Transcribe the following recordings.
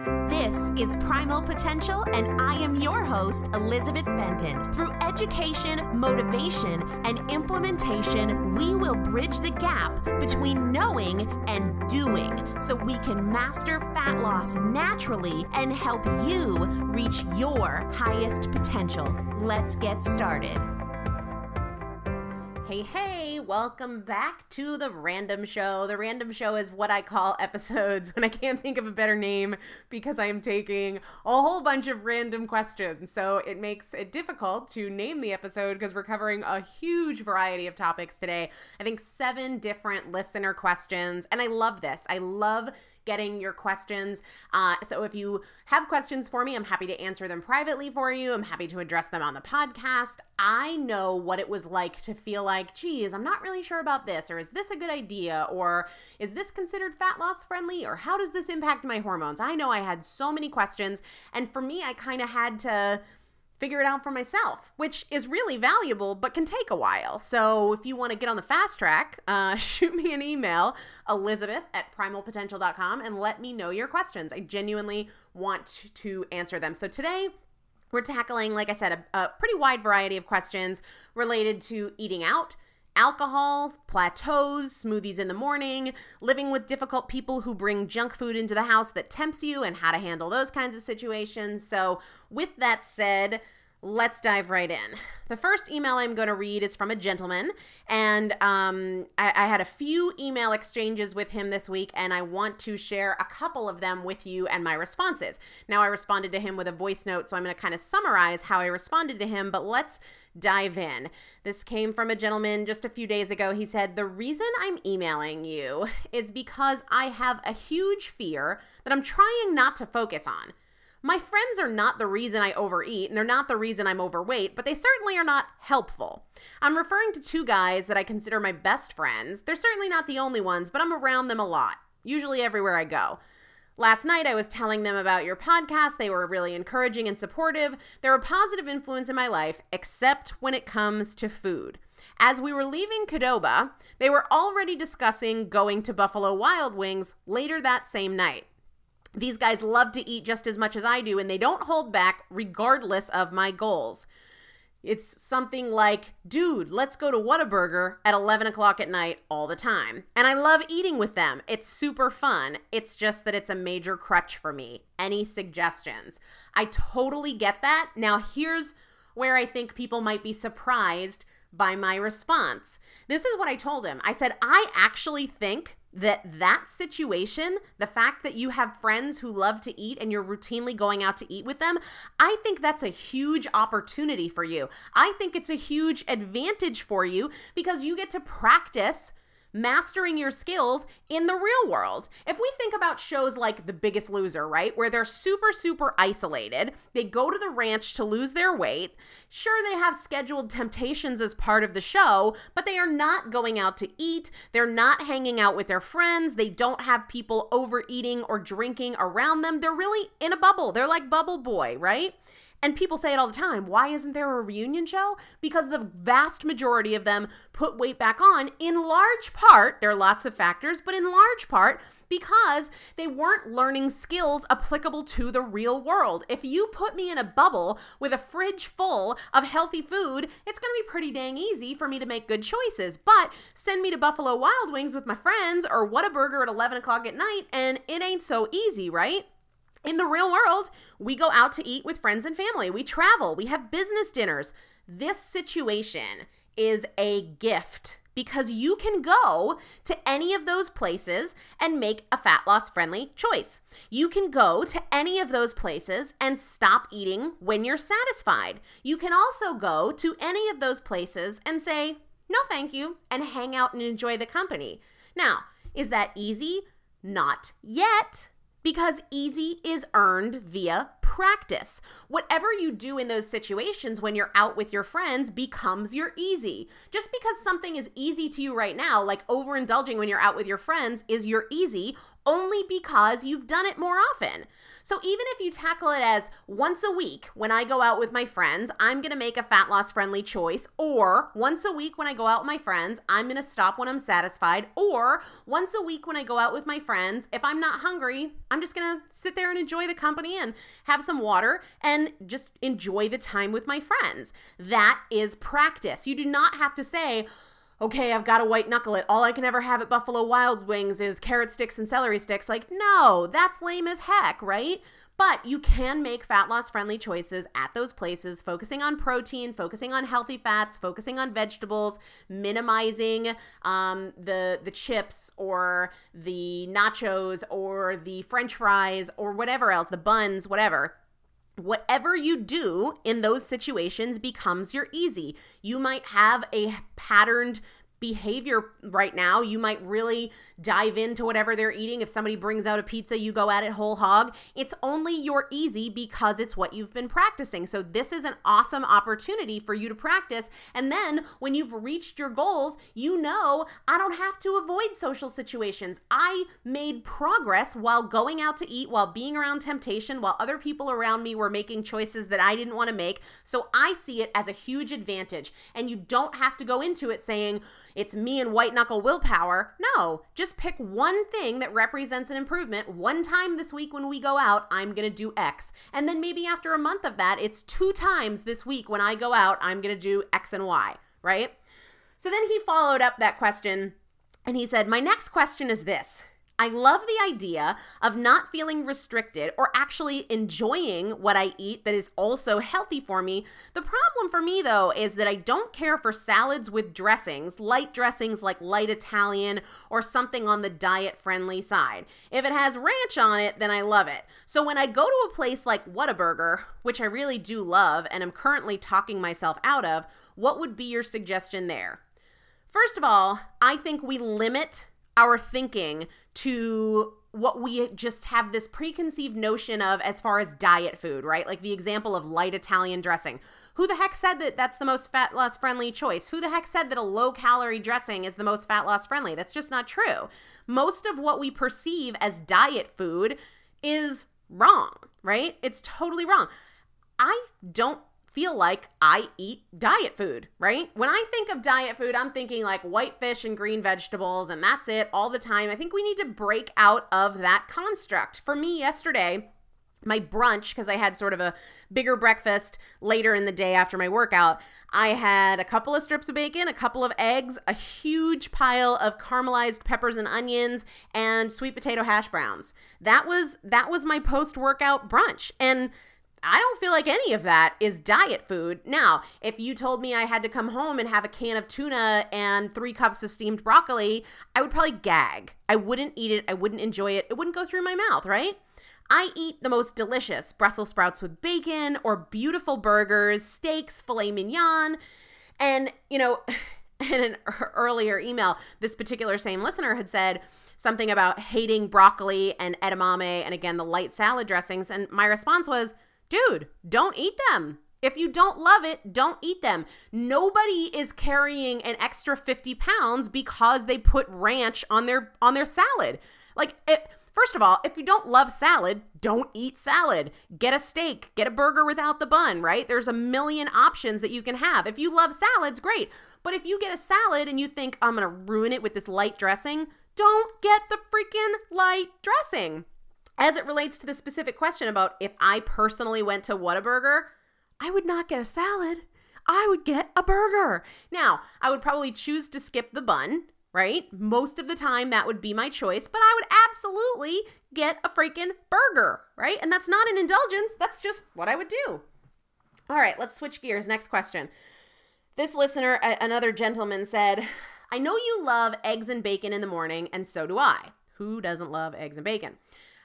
This is Primal Potential, and I am your host, Elizabeth Benton. Through education, motivation, and implementation, we will bridge the gap between knowing and doing so we can master fat loss naturally and help you reach your highest potential. Let's get started. Hey, welcome back to The Random Show. The Random Show is what I call episodes when I can't think of a better name because I am taking a whole bunch of random questions. So it makes it difficult to name the episode because we're covering a huge variety of topics today. I think 7 different listener questions, and I love this. I love getting your questions. So if you have questions for me, I'm happy to answer them privately for you. I'm happy to address them on the podcast. I know what it was like to feel like, geez, I'm not really sure about this, or is this a good idea, or is this considered fat loss friendly, or how does this impact my hormones? I know I had so many questions, and for me, I kind of had to figure it out for myself, which is really valuable, but can take a while. So if you want to get on the fast track, shoot me an email, elizabeth@primalpotential.com, and let me know your questions. I genuinely want to answer them. So today, we're tackling, like I said, a pretty wide variety of questions related to eating out, alcohol, plateaus, smoothies in the morning, living with difficult people who bring junk food into the house that tempts you, and how to handle those kinds of situations. So with that said, let's dive right in. The first email I'm going to read is from a gentleman, and I had a few email exchanges with him this week, and I want to share a couple of them with you and my responses. Now, I responded to him with a voice note, so I'm going to kind of summarize how I responded to him, but let's dive in. This came from a gentleman just a few days ago. He said, "The reason I'm emailing you is because I have a huge fear that I'm trying not to focus on. My friends are not the reason I overeat, and they're not the reason I'm overweight, but they certainly are not helpful. I'm referring to 2 guys that I consider my best friends. They're certainly not the only ones, but I'm around them a lot, usually everywhere I go. Last night, I was telling them about your podcast. They were really encouraging and supportive. They're a positive influence in my life, except when it comes to food. As we were leaving Qdoba, they were already discussing going to Buffalo Wild Wings later that same night. These guys love to eat just as much as I do, and they don't hold back regardless of my goals. It's something like, dude, let's go to Whataburger at 11 o'clock at night all the time. And I love eating with them. It's super fun. It's just that it's a major crutch for me. Any suggestions?" I totally get that. Now, here's where I think people might be surprised by my response. This is what I told him. I said, I actually think that situation, the fact that you have friends who love to eat and you're routinely going out to eat with them, I think that's a huge opportunity for you. I think it's a huge advantage for you because you get to practice mastering your skills in the real world. If we think about shows like The Biggest Loser, right, where they're super isolated, they go to the ranch to lose their weight. Sure, they have scheduled temptations as part of the show, but they are not going out to eat. They're not hanging out with their friends. They don't have people overeating or drinking around them. They're really in a bubble. They're like Bubble Boy, right? And people say it all the time. Why isn't there a reunion show? Because the vast majority of them put weight back on, in large part, there are lots of factors, but in large part because they weren't learning skills applicable to the real world. If you put me in a bubble with a fridge full of healthy food, it's going to be pretty dang easy for me to make good choices. But send me to Buffalo Wild Wings with my friends or Whataburger at 11 o'clock at night, and it ain't so easy, right? In the real world, we go out to eat with friends and family. We travel. We have business dinners. This situation is a gift because you can go to any of those places and make a fat loss friendly choice. You can go to any of those places and stop eating when you're satisfied. You can also go to any of those places and say, no, thank you, and hang out and enjoy the company. Now, is that easy? Not yet. Because easy is earned via practice. Whatever you do in those situations when you're out with your friends becomes your easy. Just because something is easy to you right now, like overindulging when you're out with your friends, is your easy only because you've done it more often. So even if you tackle it as once a week when I go out with my friends, I'm going to make a fat loss friendly choice, or once a week when I go out with my friends, I'm going to stop when I'm satisfied, or once a week when I go out with my friends, if I'm not hungry, I'm just going to sit there and enjoy the company and have some water and just enjoy the time with my friends. That is practice. You do not have to say, okay, I've got to white knuckle it. All I can ever have at Buffalo Wild Wings is carrot sticks and celery sticks. Like, no, that's lame as heck, right? But you can make fat loss friendly choices at those places, focusing on protein, focusing on healthy fats, focusing on vegetables, minimizing the chips or the nachos or the French fries or whatever else, the buns, whatever. Whatever you do in those situations becomes your easy. You might have a patterned behavior right now. You might really dive into whatever they're eating. If somebody brings out a pizza, you go at it whole hog. It's only your easy because it's what you've been practicing. So this is an awesome opportunity for you to practice. And then when you've reached your goals, you know, I don't have to avoid social situations. I made progress while going out to eat, while being around temptation, while other people around me were making choices that I didn't want to make. So I see it as a huge advantage. And you don't have to go into it saying, it's me and white knuckle willpower. No, just pick one thing that represents an improvement. One time this week when we go out, I'm going to do X. And then maybe after a month of that, it's 2 times this week when I go out, I'm going to do X and Y, right? So then he followed up that question and he said, my next question is this. I love the idea of not feeling restricted or actually enjoying what I eat that is also healthy for me. The problem for me, though, is that I don't care for salads with dressings, light dressings like light Italian or something on the diet-friendly side. If it has ranch on it, then I love it. So when I go to a place like Whataburger, which I really do love and am currently talking myself out of, what would be your suggestion there? First of all, I think we limit our thinking to what we just have this preconceived notion of as far as diet food, right? Like the example of light Italian dressing. Who the heck said that that's the most fat loss friendly choice? Who the heck said that a low calorie dressing is the most fat loss friendly? That's just not true. Most of what we perceive as diet food is wrong, right? It's totally wrong. I don't feel like I eat diet food, right? When I think of diet food, I'm thinking like white fish and green vegetables, and that's it all the time. I think we need to break out of that construct. For me yesterday, my brunch, because I had sort of a bigger breakfast later in the day after my workout, I had a couple of strips of bacon, a couple of eggs, a huge pile of caramelized peppers and onions, and sweet potato hash browns. That was my post-workout brunch. And I don't feel like any of that is diet food. Now, if you told me I had to come home and have a can of tuna and 3 cups of steamed broccoli, I would probably gag. I wouldn't eat it. I wouldn't enjoy it. It wouldn't go through my mouth, right? I eat the most delicious Brussels sprouts with bacon or beautiful burgers, steaks, filet mignon. And, you know, in an earlier email, this particular same listener had said something about hating broccoli and edamame and, again, the light salad dressings. And my response was, dude, don't eat them. If you don't love it, don't eat them. Nobody is carrying an extra 50 pounds because they put ranch on their salad. First of all, if you don't love salad, don't eat salad. Get a steak, get a burger without the bun, right? There's a million options that you can have. If you love salads, great. But if you get a salad and you think, I'm going to ruin it with this light dressing, don't get the freaking light dressing. As it relates to the specific question about if I personally went to Whataburger, I would not get a salad. I would get a burger. Now, I would probably choose to skip the bun, right? Most of the time that would be my choice, but I would absolutely get a freaking burger, right? And that's not an indulgence. That's just what I would do. All right, let's switch gears. Next question. This listener, another gentleman, said, I know you love eggs and bacon in the morning, and so do I. Who doesn't love eggs and bacon?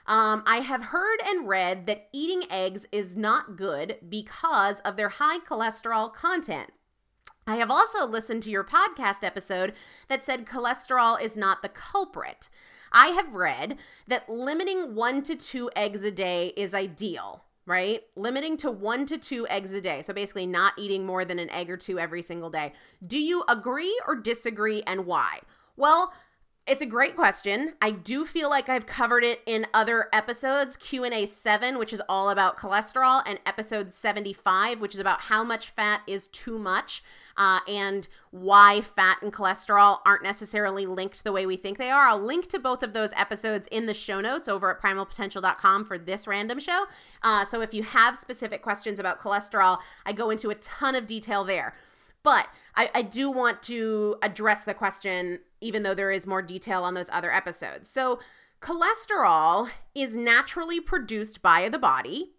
I have heard and read that eating eggs is not good because of their high cholesterol content. I have also listened to your podcast episode that said cholesterol is not the culprit. I have read that limiting 1 to 2 eggs a day is ideal, right? Limiting to 1 to 2 eggs a day. So basically not eating more than an egg or two every single day. Do you agree or disagree, and why? Well, it's a great question. I do feel like I've covered it in other episodes, Q&A 7, which is all about cholesterol, and episode 75, which is about how much fat is too much, and why fat and cholesterol aren't necessarily linked the way we think they are. I'll link to both of those episodes in the show notes over at primalpotential.com for this random show. So if you have specific questions about cholesterol, I go into a ton of detail there. But I do want to address the question, even though there is more detail on those other episodes. So cholesterol is naturally produced by the body,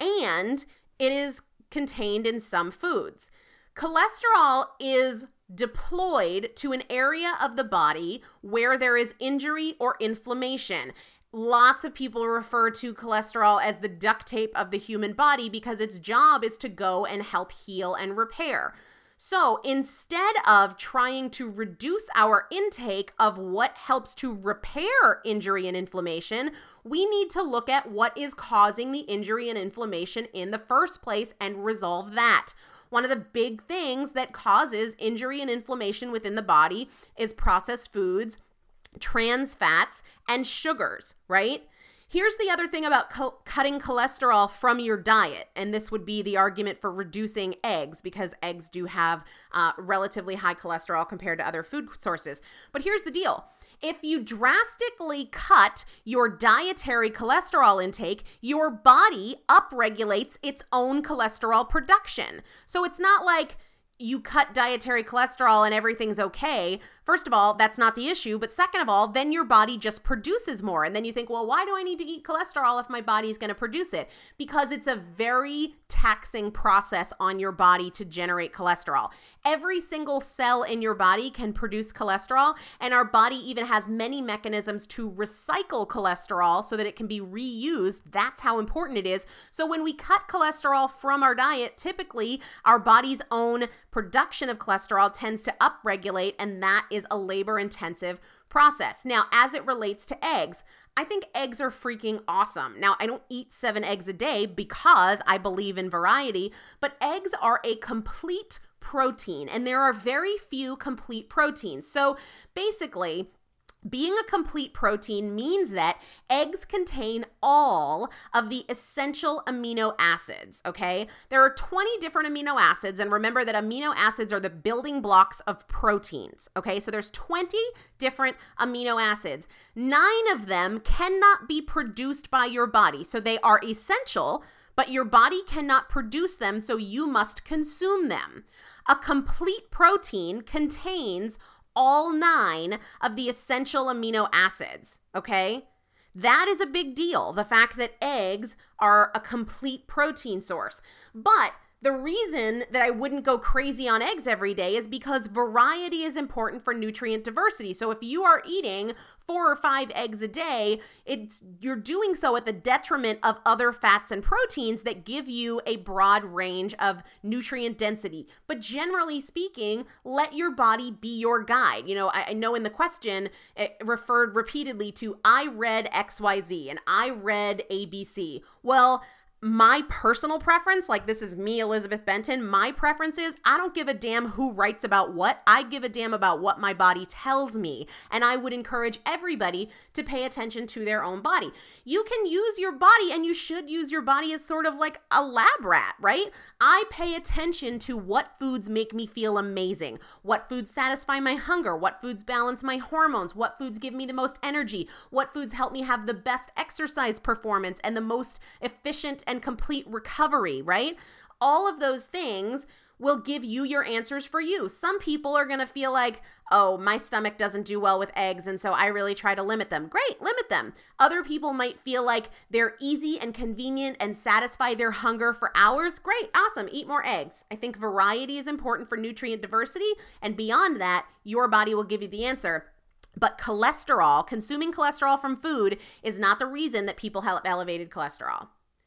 and it is contained in some foods. Cholesterol is deployed to an area of the body where there is injury or inflammation. Lots of people refer to cholesterol as the duct tape of the human body because its job is to go and help heal and repair. So instead of trying to reduce our intake of what helps to repair injury and inflammation, we need to look at what is causing the injury and inflammation in the first place and resolve that. One of the big things that causes injury and inflammation within the body is processed foods, trans fats, and sugars, right? Here's the other thing about cutting cholesterol from your diet, and this would be the argument for reducing eggs because eggs do have relatively high cholesterol compared to other food sources. But here's the deal. If you drastically cut your dietary cholesterol intake, your body upregulates its own cholesterol production. So it's not like you cut dietary cholesterol and everything's okay. First of all, that's not the issue. But second of all, then your body just produces more. And then you think, well, why do I need to eat cholesterol if my body's going to produce it? Because it's a very taxing process on your body to generate cholesterol. Every single cell in your body can produce cholesterol, and our body even has many mechanisms to recycle cholesterol so that it can be reused. That's how important it is. So when we cut cholesterol from our diet, typically our body's own production of cholesterol tends to upregulate, and that is a labor-intensive process. Now, as it relates to eggs, I think eggs are freaking awesome. Now, I don't eat 7 eggs a day because I believe in variety, but eggs are a complete protein, and there are very few complete proteins. So basically, being a complete protein means that eggs contain all of the essential amino acids, okay? There are 20 different amino acids, and remember that amino acids are the building blocks of proteins, okay? So there's 20 different amino acids. 9 of them cannot be produced by your body, so they are essential, but your body cannot produce them, so you must consume them. A complete protein contains all 9 of the essential amino acids, okay? That is a big deal, the fact that eggs are a complete protein source. But the reason that I wouldn't go crazy on eggs every day is because variety is important for nutrient diversity. So if you are eating 4 or 5 eggs a day, you're doing so at the detriment of other fats and proteins that give you a broad range of nutrient density. But generally speaking, let your body be your guide. You know, I know in the question, it referred repeatedly to, I read XYZ and I read ABC. Well, my personal preference, like this is me, Elizabeth Benton, my preference is I don't give a damn who writes about what. I give a damn about what my body tells me. And I would encourage everybody to pay attention to their own body. You can use your body, and you should use your body as sort of like a lab rat, right? I pay attention to what foods make me feel amazing, what foods satisfy my hunger, what foods balance my hormones, what foods give me the most energy, what foods help me have the best exercise performance and the most efficient and complete recovery, right? All of those things will give you your answers for you. Some people are going to feel like, oh, my stomach doesn't do well with eggs, and so I really try to limit them. Great, limit them. Other people might feel like they're easy and convenient and satisfy their hunger for hours. Great, awesome, eat more eggs. I think variety is important for nutrient diversity, and beyond that, your body will give you the answer. But cholesterol, consuming cholesterol from food, is not the reason that people have elevated cholesterol.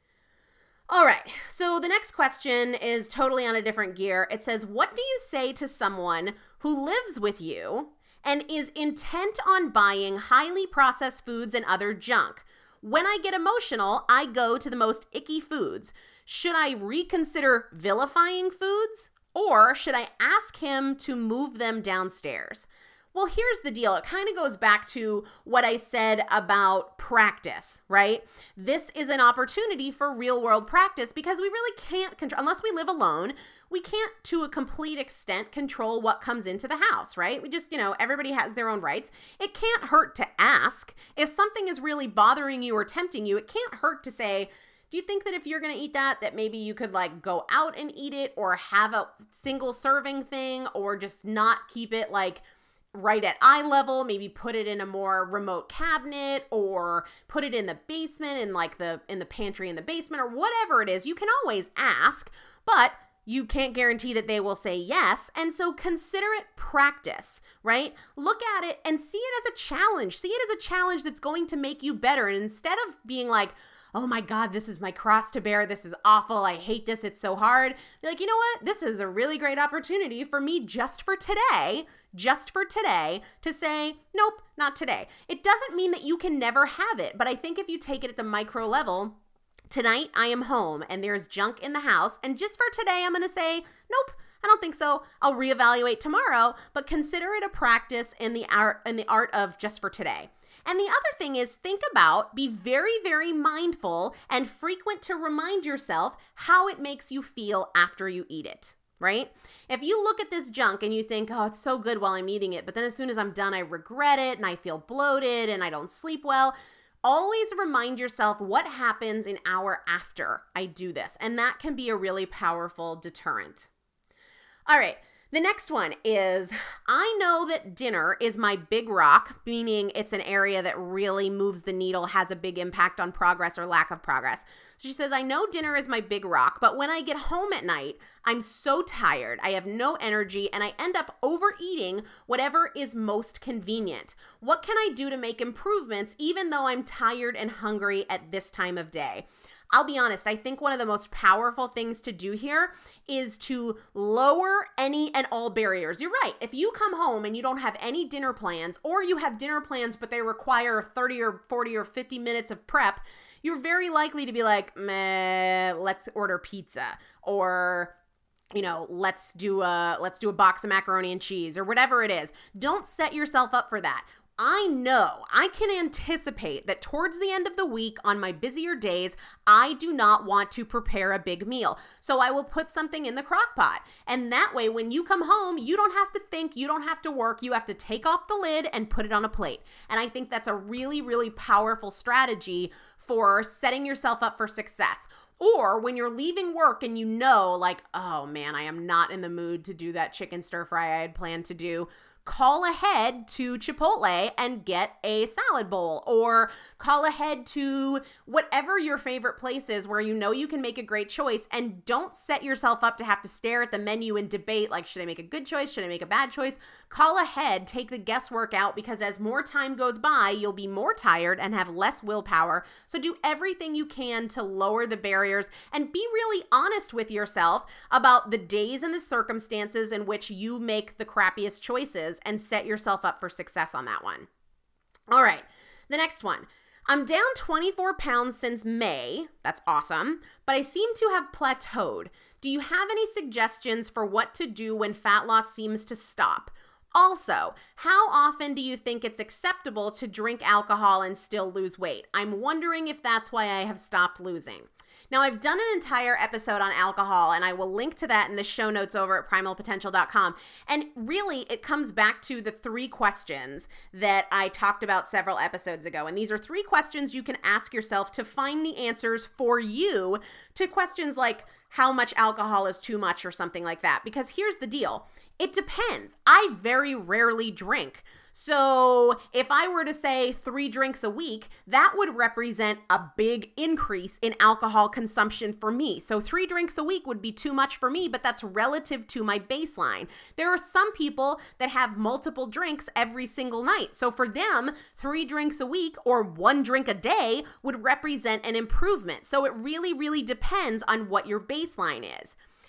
All right, so the next question is totally on a different gear. It says, what do you say to someone who lives with you and is intent on buying highly processed foods and other junk? When I get emotional, I go to the most icky foods. Should I reconsider vilifying foods, or should I ask him to move them downstairs? Well, here's the deal. It kind of goes back to what I said about practice, right? This is an opportunity for real world practice because we really can't control, unless we live alone, we can't to a complete extent control what comes into the house, right? We just, everybody has their own rights. It can't hurt to ask. If something is really bothering you or tempting you, it can't hurt to say, do you think that if you're going to eat that maybe you could go out and eat it, or have a single serving thing, or just not keep it right at eye level, maybe put it in a more remote cabinet, or put it in the basement in the pantry in the basement, or whatever it is. You can always ask, but you can't guarantee that they will say yes. And so consider it practice, right? Look at it and see it as a challenge. See it as a challenge that's going to make you better. And instead of being like, oh my God, this is my cross to bear. This is awful. I hate this. It's so hard. Be like, you know what? This is a really great opportunity for me just for today to say, nope, not today. It doesn't mean that you can never have it. But I think if you take it at the micro level, tonight I am home and there's junk in the house. And just for today, I'm going to say, nope, I don't think so. I'll reevaluate tomorrow, but consider it a practice in the art of just for today. And the other thing is be very, very mindful and frequent to remind yourself how it makes you feel after you eat it, right? If you look at this junk and you think, oh, it's so good while I'm eating it, but then as soon as I'm done, I regret it and I feel bloated and I don't sleep well, always remind yourself what happens an hour after I do this. And that can be a really powerful deterrent. All right. The next one is, I know that dinner is my big rock, meaning it's an area that really moves the needle, has a big impact on progress or lack of progress. So she says, I know dinner is my big rock, but when I get home at night, I'm so tired. I have no energy and I end up overeating whatever is most convenient. What can I do to make improvements even though I'm tired and hungry at this time of day? I'll be honest, I think one of the most powerful things to do here is to lower any and all barriers. You're right. If you come home and you don't have any dinner plans, or you have dinner plans but they require 30 or 40 or 50 minutes of prep, you're very likely to be like, meh, let's order pizza, or let's do a box of macaroni and cheese, or whatever it is. Don't set yourself up for that. I can anticipate that towards the end of the week on my busier days, I do not want to prepare a big meal. So I will put something in the crock pot. And that way, when you come home, you don't have to think, you don't have to work, you have to take off the lid and put it on a plate. And I think that's a really, really powerful strategy for setting yourself up for success. Or when you're leaving work and oh man, I am not in the mood to do that chicken stir fry I had planned to do, call ahead to Chipotle and get a salad bowl, or call ahead to whatever your favorite place is where you can make a great choice, and don't set yourself up to have to stare at the menu and debate, should I make a good choice? Should I make a bad choice? Call ahead, take the guesswork out, because as more time goes by, you'll be more tired and have less willpower. So do everything you can to lower the barriers and be really honest with yourself about the days and the circumstances in which you make the crappiest choices, and set yourself up for success on that one. All right, the next one. I'm down 24 pounds since May. That's awesome. But I seem to have plateaued. Do you have any suggestions for what to do when fat loss seems to stop? Also, how often do you think it's acceptable to drink alcohol and still lose weight? I'm wondering if that's why I have stopped losing. Now, I've done an entire episode on alcohol, and I will link to that in the show notes over at primalpotential.com. And really, it comes back to the 3 questions that I talked about several episodes ago. And these are 3 questions you can ask yourself to find the answers for you to questions like how much alcohol is too much or something like that. Because here's the deal. It depends. I very rarely drink. So if I were to say 3 drinks a week, that would represent a big increase in alcohol consumption for me. So 3 drinks a week would be too much for me, but that's relative to my baseline. There are some people that have multiple drinks every single night. So for them, 3 drinks a week or 1 drink a day would represent an improvement. So it really, really depends on what your baseline is.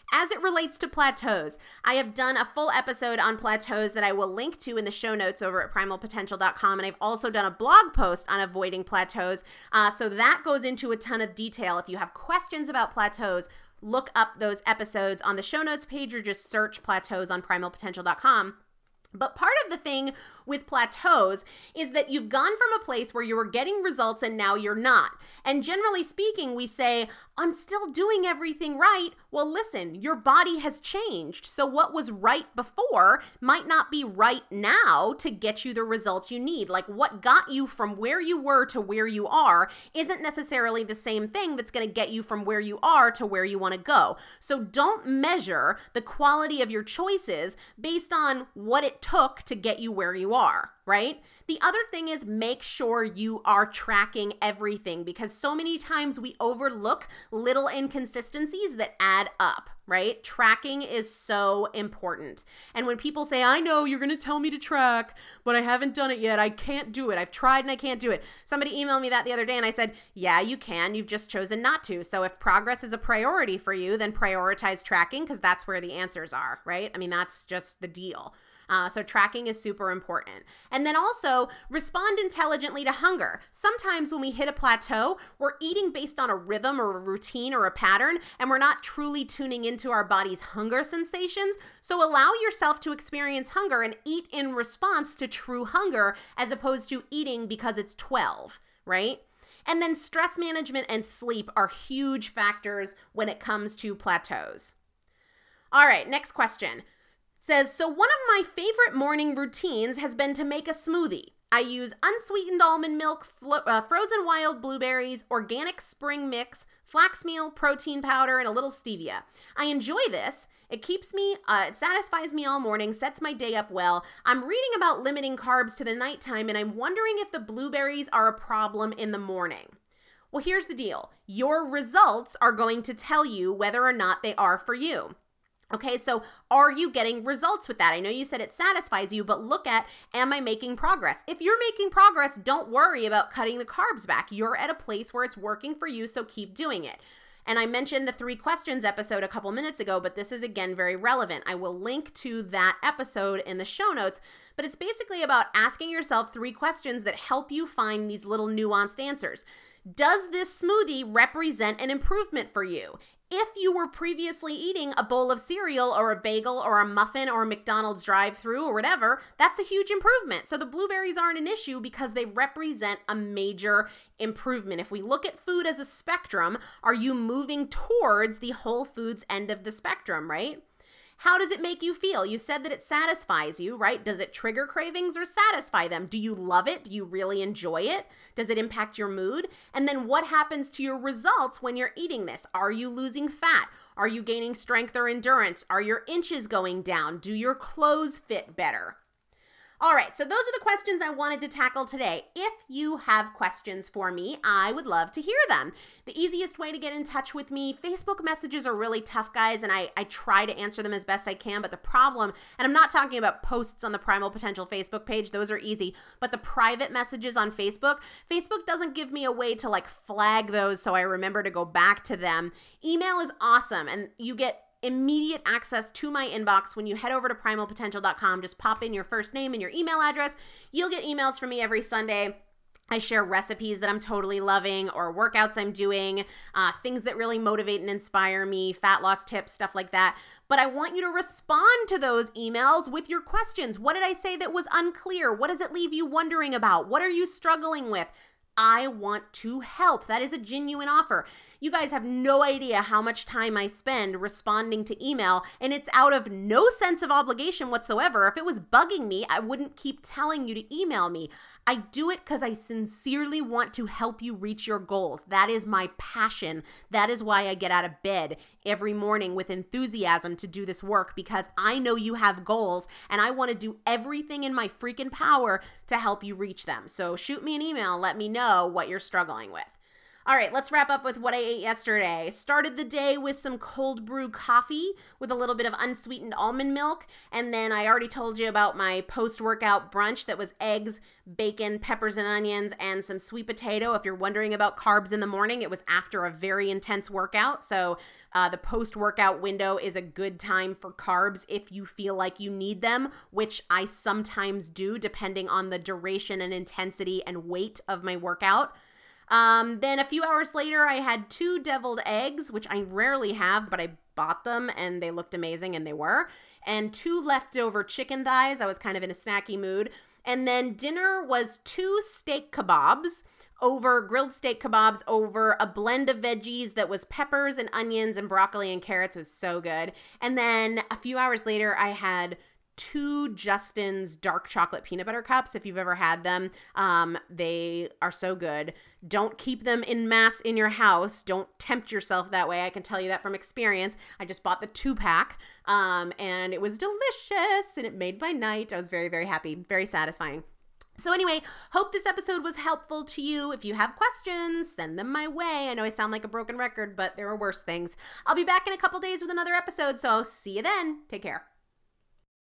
As it relates to plateaus, I have done a full episode on plateaus that I will link to in the show notes over at primalpotential.com, and I've also done a blog post on avoiding plateaus, so that goes into a ton of detail. If you have questions about plateaus, look up those episodes on the show notes page or just search plateaus on primalpotential.com. But part of the thing with plateaus is that you've gone from a place where you were getting results and now you're not. And generally speaking, we say, I'm still doing everything right. Well, listen, your body has changed. So what was right before might not be right now to get you the results you need. Like what got you from where you were to where you are isn't necessarily the same thing that's going to get you from where you are to where you want to go. So don't measure the quality of your choices based on what it took to get you where you are, right? The other thing is make sure you are tracking everything, because so many times we overlook little inconsistencies that add up, right? Tracking is so important. And when people say, I know you're going to tell me to track, but I haven't done it yet. I can't do it. I've tried and I can't do it. Somebody emailed me that the other day and I said, yeah, you can. You've just chosen not to. So if progress is a priority for you, then prioritize tracking, because that's where the answers are, right? I mean, that's just the deal. So tracking is super important. And then also respond intelligently to hunger. Sometimes when we hit a plateau, we're eating based on a rhythm or a routine or a pattern, and we're not truly tuning into our body's hunger sensations. So allow yourself to experience hunger and eat in response to true hunger, as opposed to eating because it's 12, right? And then stress management and sleep are huge factors when it comes to plateaus. All right, next question. Says, so one of my favorite morning routines has been to make a smoothie. I use unsweetened almond milk, frozen wild blueberries, organic spring mix, flax meal, protein powder, and a little stevia. I enjoy this. It keeps me, it satisfies me all morning, sets my day up well. I'm reading about limiting carbs to the nighttime, and I'm wondering if the blueberries are a problem in the morning. Well, here's the deal. Your results are going to tell you whether or not they are for you. Okay, so are you getting results with that? I know you said it satisfies you, but look at, am I making progress? If you're making progress, don't worry about cutting the carbs back. You're at a place where it's working for you, so keep doing it. And I mentioned the 3 questions episode a couple minutes ago, but this is again very relevant. I will link to that episode in the show notes, but it's basically about asking yourself 3 questions that help you find these little nuanced answers. Does this smoothie represent an improvement for you? If you were previously eating a bowl of cereal or a bagel or a muffin or a McDonald's drive-thru or whatever, that's a huge improvement. So the blueberries aren't an issue because they represent a major improvement. If we look at food as a spectrum, are you moving towards the whole foods end of the spectrum, right? How does it make you feel? You said that it satisfies you, right? Does it trigger cravings or satisfy them? Do you love it? Do you really enjoy it? Does it impact your mood? And then what happens to your results when you're eating this? Are you losing fat? Are you gaining strength or endurance? Are your inches going down? Do your clothes fit better? All right, so those are the questions I wanted to tackle today. If you have questions for me, I would love to hear them. The easiest way to get in touch with me, Facebook messages are really tough, guys, and I try to answer them as best I can, but the problem, and I'm not talking about posts on the Primal Potential Facebook page, those are easy, but the private messages on Facebook doesn't give me a way to like flag those so I remember to go back to them. Email is awesome, and you get immediate access to my inbox when you head over to primalpotential.com. Just pop in your first name and your email address. You'll get emails from me every Sunday. I share recipes that I'm totally loving or workouts I'm doing, things that really motivate and inspire me, fat loss tips, stuff like that. But I want you to respond to those emails with your questions. What did I say that was unclear? What does it leave you wondering about? What are you struggling with? I want to help. That is a genuine offer. You guys have no idea how much time I spend responding to email, and it's out of no sense of obligation whatsoever. If it was bugging me, I wouldn't keep telling you to email me. I do it because I sincerely want to help you reach your goals. That is my passion. That is why I get out of bed every morning with enthusiasm to do this work, because I know you have goals and I want to do everything in my freaking power to help you reach them. So shoot me an email. Let me know what you're struggling with. All right, let's wrap up with what I ate yesterday. Started the day with some cold brew coffee with a little bit of unsweetened almond milk. And then I already told you about my post-workout brunch that was eggs, bacon, peppers and onions, and some sweet potato. If you're wondering about carbs in the morning, it was after a very intense workout. So the post-workout window is a good time for carbs if you feel like you need them, which I sometimes do depending on the duration and intensity and weight of my workout. Then a few hours later, I had 2 deviled eggs, which I rarely have, but I bought them and they looked amazing, and they were, and 2 leftover chicken thighs. I was kind of in a snacky mood. And then dinner was 2 grilled steak kebabs over a blend of veggies that was peppers and onions and broccoli and carrots. It was so good. And then a few hours later, I had 2 Justin's dark chocolate peanut butter cups. If you've ever had them, they are so good. Don't keep them in mass in your house. Don't tempt yourself that way. I can tell you that from experience. I just bought the 2-pack, and it was delicious, and it made my night. I was very, very happy, very satisfying. So anyway, hope this episode was helpful to you. If you have questions, send them my way. I know I sound like a broken record, but there are worse things. I'll be back in a couple days with another episode, so I'll see you then. Take care.